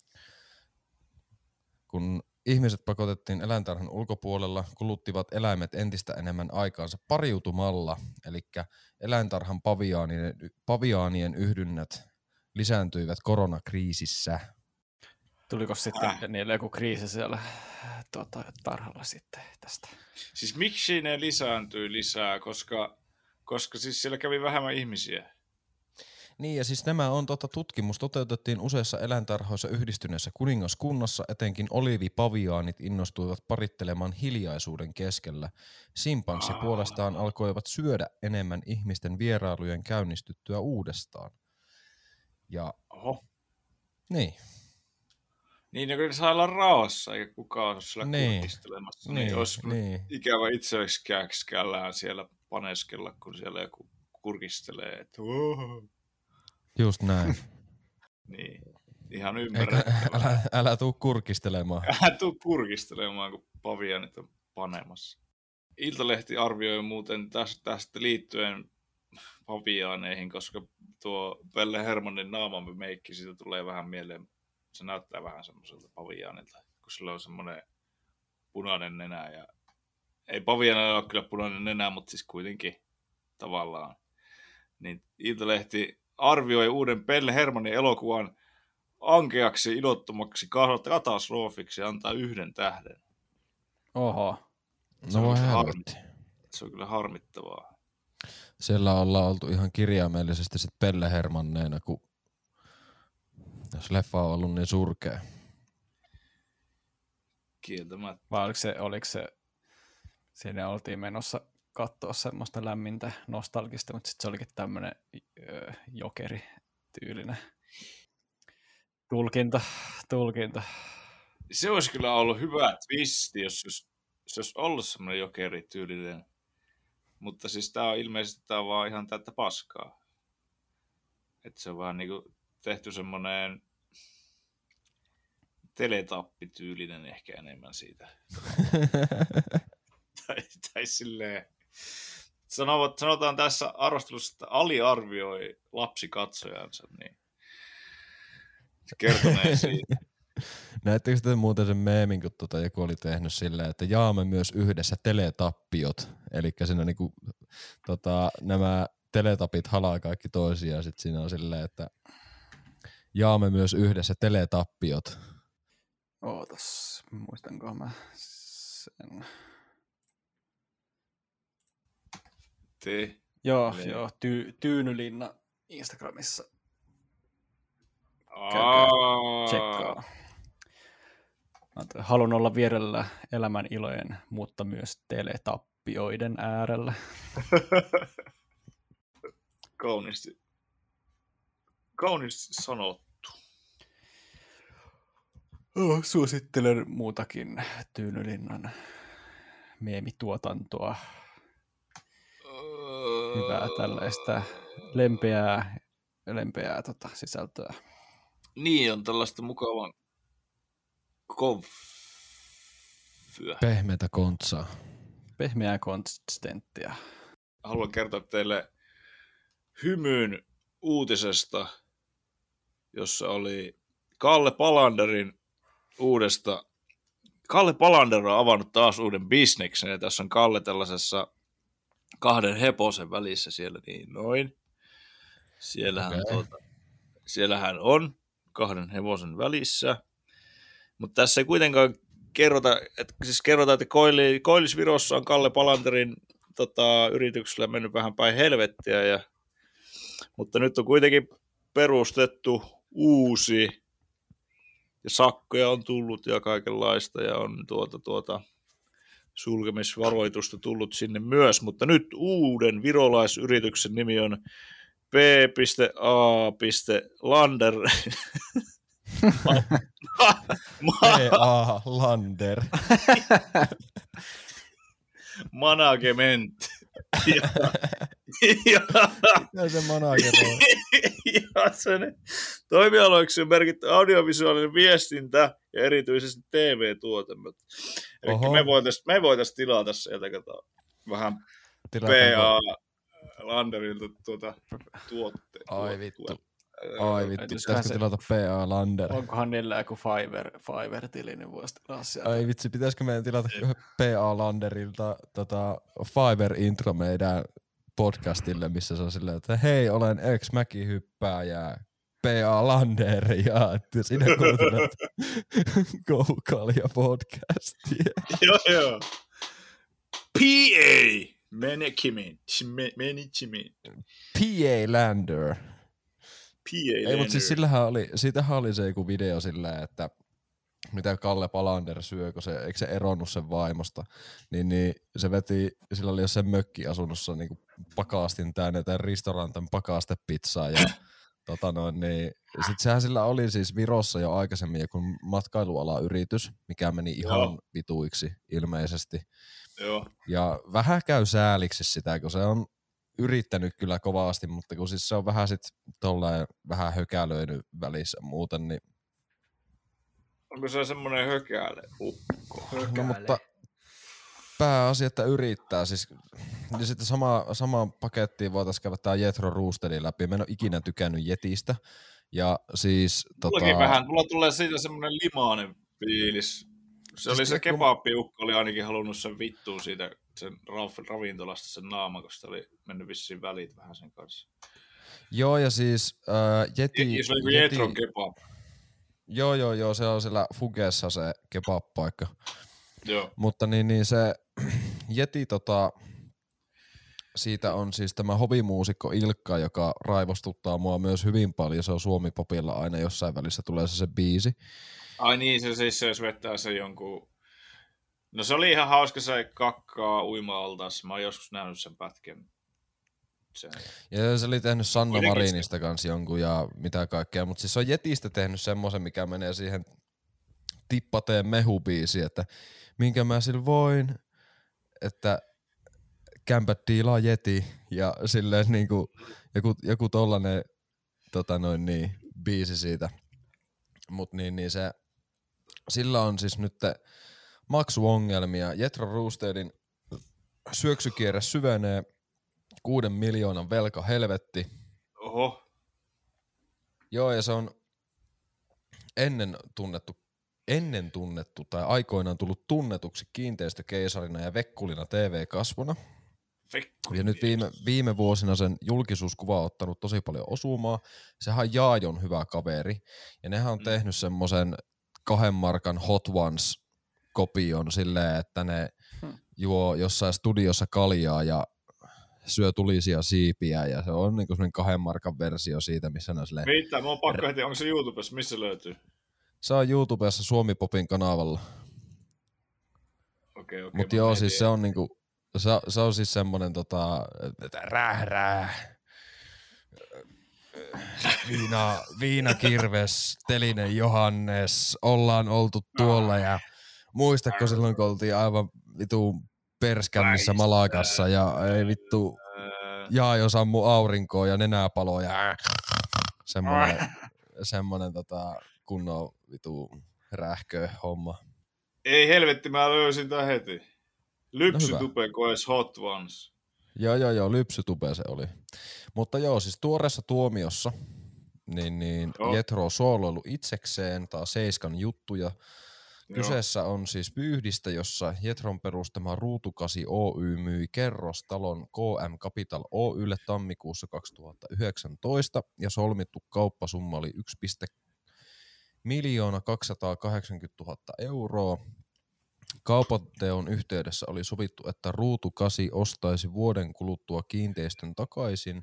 Kun ihmiset pakotettiin eläintarhan ulkopuolella, kuluttivat eläimet entistä enemmän aikaansa pariutumalla, eli eläintarhan paviaanien yhdynnät lisääntyivät koronakriisissä. Tuliko sitten niille joku kriisi siellä tarhalla sitten tästä? Siis miksi ne lisääntyy lisää, koska siis siellä kävi vähemmän ihmisiä? Niin ja siis nämä on tutkimus toteutettiin useissa eläintarhoissa yhdistyneessä kuningaskunnassa, etenkin oliivipaviaanit innostuivat parittelemaan hiljaisuuden keskellä. Simpanssi puolestaan alkoivat syödä enemmän ihmisten vierailujen käynnistyttyä uudestaan. Ja Oho. niin. Niin, no kyllä saa olla rauhassa, eikä kukaan ole siellä Niin. kurkistelemassa. Niin olisi ikävä itseksi käkskällään siellä paneskella, kun siellä joku kurkistelee. Että Just näin. Niin, ihan ymmärrettävää. Älä tuu kurkistelemaan. Älä tuu kurkistelemaan, kun pavianit on panemassa. Iltalehti arvioi muuten tästä liittyen paviaaneihin, koska tuo Pelle Hermannin naamameikki, siitä tulee vähän mieleen. Se näyttää vähän semmoiselta paviaanilta, kun sillä on semmoinen punainen nenä. Ja ei paviaanilla ole kyllä punainen nenä, mutta siis kuitenkin tavallaan. Niin Iltalehti arvioi uuden Pelle Hermannin elokuvan ankeaksi, ilottomaksi, katastrofiksi ja antaa 1 tähden. Oho. No voi helvetti. Se on kyllä harmittavaa. Siellä ollaan oltu ihan kirjaimellisesti sit Pelle Hermanneena, kun jos leffa on ollut niin surkea. Kieltämättä. Vai oliko se siinä oltiin menossa katsoa semmoista lämmintä nostalgista, mutta sitten se olikin tämmöinen jokeri-tyylinen tulkinta. Se olisi kyllä ollut hyvä twisti, jos se olisi ollut semmoinen jokeri-tyylinen. Mutta siis tää on ilmeisesti vaan ihan täyttä paskaa. Että se on vähän niinku tehty semmoinen teletappityylinen ehkä enemmän siitä. tai silleen. Sanotaan tässä arvostelussa, että aliarvioi lapsi katsojansa, niin se kertonee siitä. Näettekö sitten muuten sen meemin, kun joku oli tehnyt silleen, että jaamme myös yhdessä teletappiot. Eli siinä niinku, nämä teletapit halaa kaikki toisiaan, ja sitten siinä on silleen, että jaamme myös yhdessä teletappiot. Ootas, muistanko mä sen? Joo, Tyynylinna Instagramissa. Tsekkaa. Haluan olla vierellä elämän ilojen, mutta myös teletappioiden äärellä. Kauniisti sanottu. Suosittelen muutakin Tyynylinnan meemituotantoa. Hyvää tällaista lempeää sisältöä. Niin, on tällaista mukavan pehmeätä kontsaa. Pehmeää konsistenttia. Haluan kertoa teille hymyn uutisesta, jossa oli Kalle Palanderin uudesta. Kalle Palander on avannut taas uuden bisneksen, ja tässä on Kalle tällaisessa 2 heposen välissä siellä niin noin. Siellähän on 2 hevosen välissä. Mutta tässä ei kuitenkaan kerrota, että Koillisvirossa on Kalle Palanderin yrityksellä mennyt vähän päin helvettiä. Mutta nyt on kuitenkin perustettu uusi, ja sakkoja on tullut ja kaikenlaista, ja on sulkemisvaroitusta tullut sinne myös, mutta nyt uuden virolaisyrityksen nimi on P.A.Lander. P.A. Lander. Management. Ja se management. Ja sen toimialoiksi on merkitty audiovisuaalinen viestintä ja erityisesti TV-tuotanto. Eli me voitaisiin tilata sieltä vähän P.A. Landerilta tuotteet. Ai vittu, pitäisikö tilata P.A. Lander? Onkohan niillä joku Fiverr-tili, niin voisi tilaa sieltä. Ai vitsi, pitäisikö meidän tilata P.A. Landerilta Fiverr-intro meidän podcastille, missä se on silleen, että hei, olen ex-mäkihyppääjä P.A. Lander, ja että sinä kuuntelet Kohukalja podcastia. Joo. P.A. Management. P.A. Lander. Ei, mutta siis siitähän oli se joku video silleen, että mitä Kalle Palander syö, kun eikö se eronnut sen vaimosta, niin se veti, sillä oli jossain mökkiasunnossa niin pakastin täynnä tämän Ristorantan pakastepizzaa ja Niin. Sitten sehän sillä oli siis Virossa jo aikaisemmin joku matkailualayritys, mikä meni ihan vituiksi ilmeisesti. Joo. Ja vähän käy sääliksi sitä, kun se on yrittänyt kyllä kovasti, mutta kun siis se on vähän sit tolleen vähän hökälöinyt välissä muuten, niin... Onko se semmonen hökäle ukko? No mutta pääasia, että yrittää. Siis, ja sitten sama pakettiin voitaisiin käydä tää Jethro Roosteri läpi. Mä en ole ikinä tykännyt Jetistä. Ja siis... Mulla tulee siitä semmonen limainen fiilis. Se oli se kebabbiukko, oli ainakin halunnut sen vittuun siitä sen ravintolasta sen naama, koska oli mennyt vissiin välit vähän sen kanssa. Joo, ja siis Jeti... Se oli kuin Jetron kebab. Joo, se on siellä Fugessa se kebab-paikka. Joo. Mutta niin se Jeti siitä on siis tämä hovimuusikko Ilkka, joka raivostuttaa mua myös hyvin paljon. Se on Suomi-popilla aina jossain välissä tulee se biisi. Ai niin, se siis se vettää se jonkun... No se oli ihan hauska se kakkaa uima-altaassa. Mä oon joskus nähnyt sen pätkän. Ja se oli tehnyt Sanna Marinista kanssa jonkun ja mitä kaikkea. Mutta siis se on Jetistä tehnyt semmoisen, mikä menee siihen tippateen mehubiisiin, että minkä mä sillä voin, että kämpät diilaa Jeti ja silleen niinku joku tollanen biisi siitä. Mut niin se sillä on siis nyt maksuongelmia. Jethro Roostedin syöksykierre syvenee 6 miljoonan velka helvetti. Oho. Joo, ja se on ennen tunnettu tai aikoinaan tullut tunnetuksi kiinteistökeisarina ja vekkulina TV-kasvona. Ja nyt viime vuosina sen julkisuuskuva on ottanut tosi paljon osumaa. Sehän on Jaajon hyvä kaveri. Ja nehän on tehnyt semmoisen 2 markan Hot Ones-kopion silleen, että ne juo jossain studiossa kaljaa ja syö tulisia siipiä. Ja se on niinku semmoinen 2 markan versio siitä, missä ne on silleen... Mitä? Mä oon pakko heti, onko se YouTubessa? Missä löytyy? Se on YouTubessa Suomi Popin kanavalla. Okei. Mut joo, siis se on niinku... Se on siis semmonen Viina Kirves, Telinen Johannes, ollaan oltu tuolla ja muistatko silloin, kun oltiin aivan vittu perskännissä Malakassa ja ei vittu Jaajo sammu aurinkoa ja nenäpaloa ja semmonen kunnon vittu rähkö homma. Ei helvetti, mä löysin tää heti. Lypsytupe koes Hot Ones. Joo, lypsytupe se oli. Mutta joo, siis tuoreessa tuomiossa niin Jethro on sooloillut itsekseen, taas Seiskan juttuja. Kyseessä on siis vyyhdistä, jossa Jethron perustama Ruutukasi Oy myi kerrostalon KM Capital Oylle tammikuussa 2019 ja solmittu kauppasumma oli 1 280 000 €. Kaupanteon yhteydessä oli sovittu, että Ruutukasi ostaisi vuoden kuluttua kiinteistön takaisin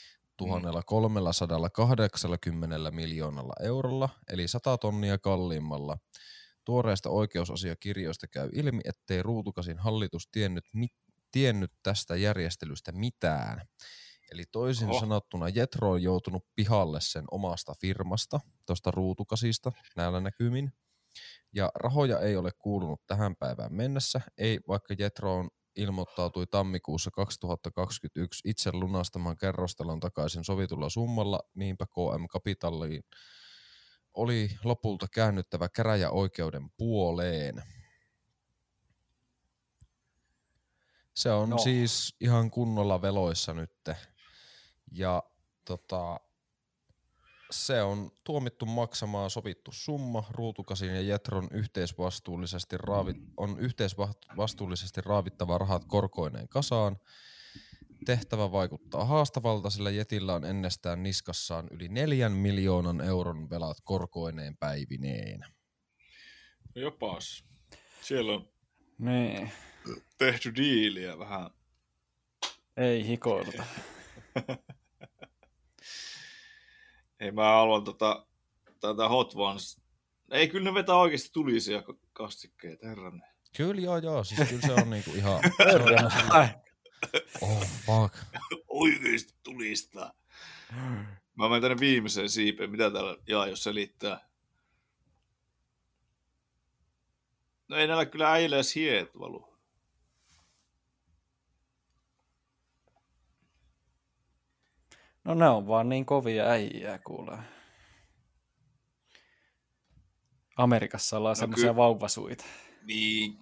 1,380 miljoonalla €, eli 100 tonnia kalliimmalla. Tuoreista oikeusasiakirjoista käy ilmi, ettei Ruutukasin hallitus tiennyt tästä järjestelystä mitään. Eli toisin sanottuna Jethro on joutunut pihalle sen omasta firmasta, tuosta Ruutukasista, näillä näkymin. Ja rahoja ei ole kuulunut tähän päivään mennessä, ei vaikka Jethro ilmoittautui tammikuussa 2021 itse lunastamaan kerrostalon takaisin sovitulla summalla, niinpä KM Capitaliin oli lopulta käännyttävä käräjäoikeuden puoleen. Se on siis ihan kunnolla veloissa nytte. Ja se on tuomittu maksamaan sovittu summa. Ruutukasin ja Jethron yhteisvastuullisesti raavittava rahat korkoineen kasaan. Tehtävä vaikuttaa haastavalta, sillä Jetillä on ennestään niskassaan yli 4 miljoonan € velat korkoineen päivineen. Jopas. Siellä on niin tehty diiliä vähän. Ei hikoilta. Ei mä haluan tätä Hot Ones. Ei, kyllä ne vetää oikeasti tulisia kastikkeita, herranen. Kyllä joo, siis kyllä se on niinku ihan... Oh fuck. Oikeesti tulista. Mä menen tänne viimeiseen siipeen. Mitä täällä Jaajo selittää? No ei näillä kyllä äijillä edes hiet valu. No ne on vaan niin kovia äijää, kuulee. Amerikassa ollaan semmoisia vauvasuita. Niin.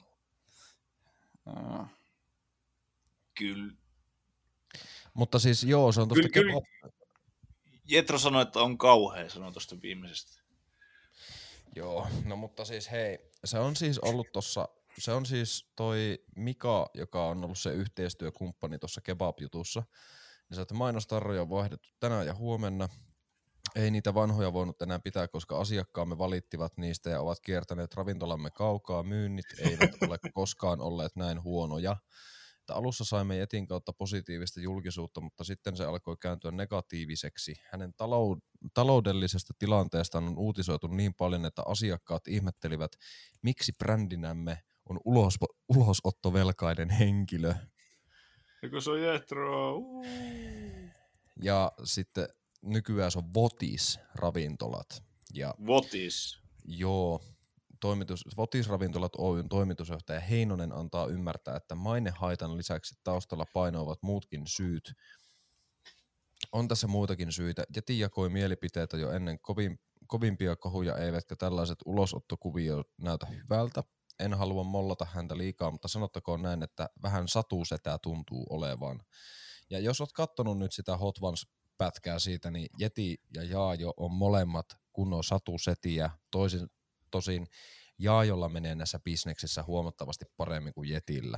Kyllä. Mutta siis joo, se on tosta kebab. Jetro sanoi, että on kauhea, sanoi tosta viimeisestä. Joo, no mutta siis hei, se on siis ollut tossa, se on siis toi Mika, joka on ollut se yhteistyökumppani tuossa kebab-jutussa. Niin se, että mainostarroja on vaihdettu tänään ja huomenna. Ei niitä vanhoja voinut enää pitää, koska asiakkaamme valittivat niistä ja ovat kiertäneet ravintolamme kaukaa. Myynnit eivät ole koskaan olleet näin huonoja. Että alussa saimme Jetin kautta positiivista julkisuutta, mutta sitten se alkoi kääntyä negatiiviseksi. Hänen taloudellisesta tilanteestaan on uutisoitu niin paljon, että asiakkaat ihmettelivät, miksi brändinämme on ulosottovelkainen henkilö. Eikö se on Jetro? Ja sitten nykyään se on Votis-ravintolat. Ja Votis? Joo. Votis-ravintolat Oyn toimitusjohtaja Heinonen antaa ymmärtää, että mainehaitan lisäksi taustalla painoavat muutkin syyt. On tässä muutakin syitä. Jeti jakoi mielipiteitä jo ennen kovimpia kohuja, eivätkä tällaiset ulosottokuviot näytä hyvältä. En halua mollata häntä liikaa, mutta sanottakoon näin, että vähän satusetää tuntuu olevan. Ja jos oot kattonut nyt sitä Hot Ones-pätkää siitä, niin Jeti ja Jaajo on molemmat kunnon satusetiä. Tosin Jaajolla menee näissä bisneksissä huomattavasti paremmin kuin Jetillä.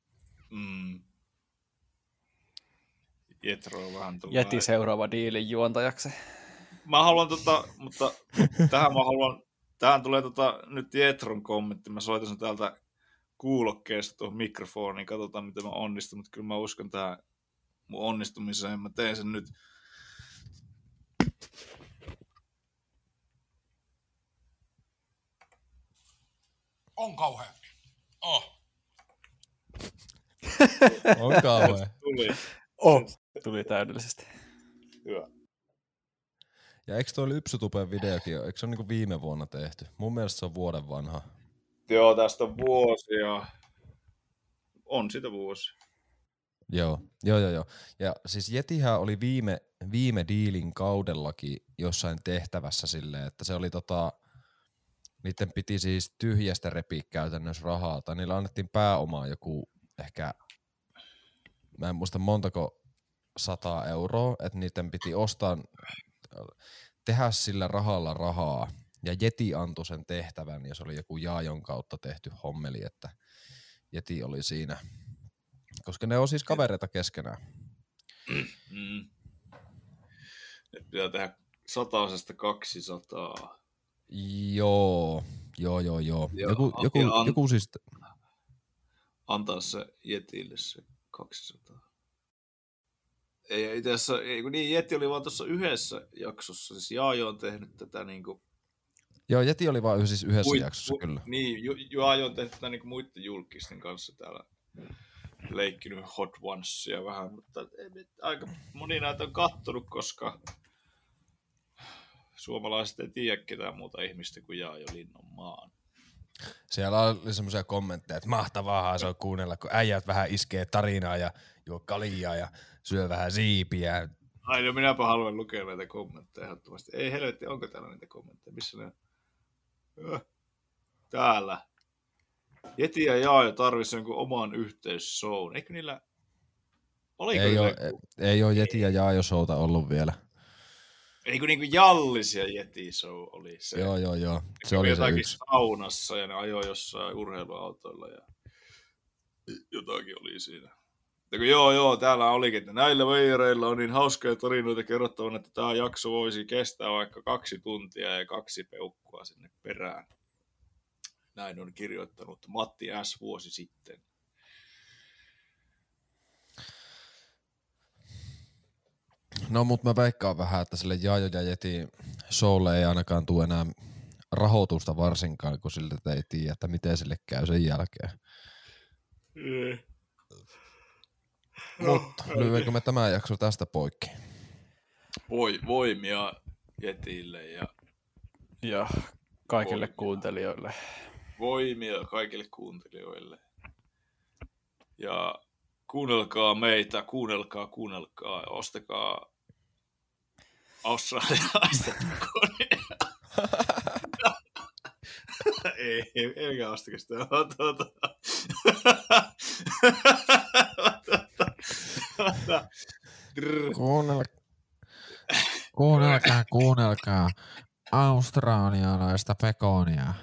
Jetro on vähän tullut. Jeti seuraava diilin juontajaksi. Mä haluan mutta tähän tulee nyt Jetron kommentti. Mä soitan sen täältä kuulokkeesta tuohon mikrofoniin. Katsotaan, miten mä onnistun, mutta kyllä mä uskon tähän mun onnistumiseen. Mä teen sen nyt. On kauhea. On kauhea. Tuli täydellisesti. Hyvä. Ja eikö toi Lypsytupen videokin ole? Eikö se ole niinku viime vuonna tehty? Mun mielestä se on vuoden vanha. Joo, tästä on vuosia. On sitä vuosi. Joo. Ja siis Jetihän oli viime diilin kaudellakin jossain tehtävässä silleen, että se oli niiden piti siis tyhjästä repiä käytännössä rahaa, tai niillä annettiin pääomaa joku ehkä, mä en muista montako 100 €, että niiden piti tehdä sillä rahalla rahaa, ja Jeti antoi sen tehtävän, ja se oli joku Jaajon kautta tehty hommeli, että Jeti oli siinä, koska ne on siis kavereita keskenään. Nyt pitää tehdä 100-200. Joo. Joku siis... Antaa se Jetille se 200. Ei itse asiassa, niin Jeti oli vaan tuossa yhdessä jaksossa, siis Jaajo on tehnyt tätä niinku... Joo, Jeti oli vaan siis yhdessä jaksossa, kyllä. Niin, Jaajo on tehnyt tätä niinku muiden julkisten kanssa täällä leikkinyt Hot Onesia vähän, mutta aika moni näitä on kattonut, koska suomalaiset ei tiedä ketään muuta ihmistä kuin Jaajo Linnanmaan. Siellä oli semmoisia kommentteja, että mahtavaahan se on kuunnella, kun äijät vähän iskee tarinaa ja juo kaljaa ja syö vähän siipiä. Ai no minäpä haluan lukea näitä kommentteja ehdottomasti. Ei helvetti, onko täällä niitä kommentteja? Missä ne on? Täällä. Jeti ja Jaajo tarvitsisi jonkun oman yhteisshown. Eikö niillä... Oliko ei ole Jeti ja Jaajo showta ollut vielä. Eikö niinku Jallis ja Jeti show oli se? Joo. Se oli se yksi. Saunassa ja ne ajoi jossain urheiluautoilla ja jotakin oli siinä. Joo, täällä olikin, että näillä veijareilla on niin hauskoja tarinoita kerrottavana, että tämä jakso voisi kestää vaikka 2 tuntia ja 2 peukkua sinne perään. Näin on kirjoittanut Matti S. vuosi sitten. No, mutta mä veikkaan vähän, että sille Jaajo ja Jeti showlle ei ainakaan tule enää rahoitusta varsinkaan, kun siltä ei tiedä, että miten sille käy sen jälkeen. No, mutta lyödäänkö me tämä jakso tästä poikki? Voimia Jetille ja kaikille voimia. kuuntelijoille. Voimia kaikille kuuntelijoille. Ja kuunnelkaa meitä, kuunnelkaa. Ostakaa australialaista konia. Eikä ostako sitä. Kuunnelkaa australialaista pekonia.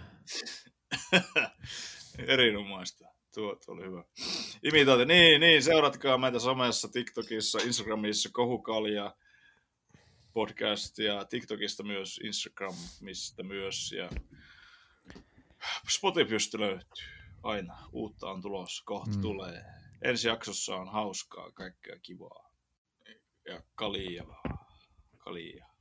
Erinomaista. Tuo oli hyvä. Imitointi. Niin, seuratkaa meitä somessa, TikTokissa, Instagramissa, Kohukalja podcast ja TikTokista myös, Instagramista myös ja Spotifysta löytyy. Aina uutta on tulossa, kohta tulee. Ensi jaksossa on hauskaa, kaikkea kivaa ja kaljaa.